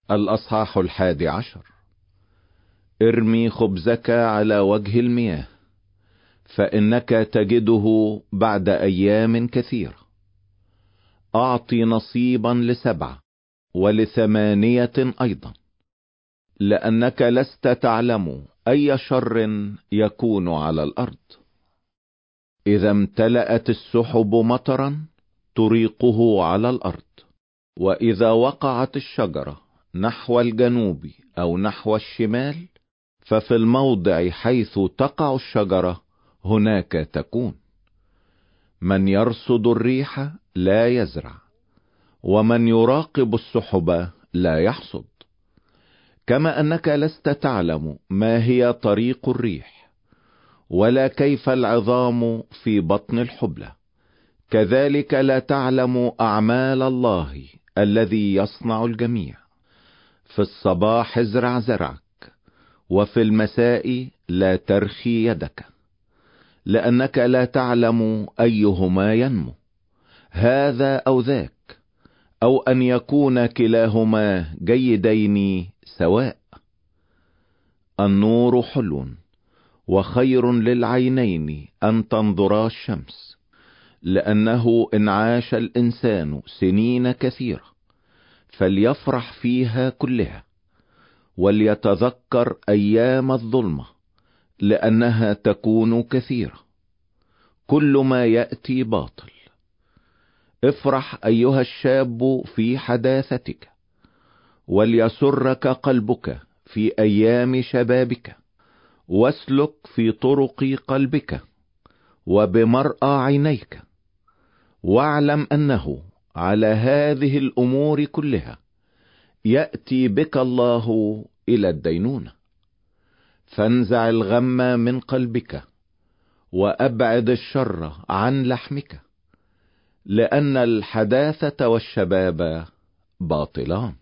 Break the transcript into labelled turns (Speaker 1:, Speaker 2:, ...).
Speaker 1: الأصحاح 11. ارمي خبزك على وجه المياه، فإنك تجده بعد أيام كثيرة. أعطي نصيبا ل7 ول8 أيضا، لأنك لست تعلم أي شر يكون على الأرض. إذا امتلأت السحب مطرا تريقه على الأرض، وإذا وقعت الشجرة نحو الجنوب أو نحو الشمال، ففي الموضع حيث تقع الشجرة هناك تكون. من يرصد الريح لا يزرع، ومن يراقب السحب لا يحصد. كما أنك لست تعلم ما هي طريق الريح، ولا كيف العظام في بطن الحبلى، كذلك لا تعلم أعمال الله الذي يصنع الجميع. في الصباح ازرع زرعك، وفي المساء لا ترخي يدك، لأنك لا تعلم أيهما ينمو، هذا أو ذاك، أو أن يكون كلاهما جيدين سواء. النور حلو وخير للعينين أن تنظرا الشمس، لأنه إن عاش الإنسان سنين كثيرة فليفرح فيها كلها، وليتذكر أيام الظلمة لأنها تكون كثيرة. كل ما يأتي باطل. افرح أيها الشاب في حداثتك، وليسرك قلبك في أيام شبابك، واسلك في طرق قلبك وبمرأى عينيك، واعلم أنه على هذه الأمور كلها يأتي بك الله إلى الدينونة. فانزع الغم من قلبك، وأبعد الشر عن لحمك، لأن الحداثة والشباب باطلان.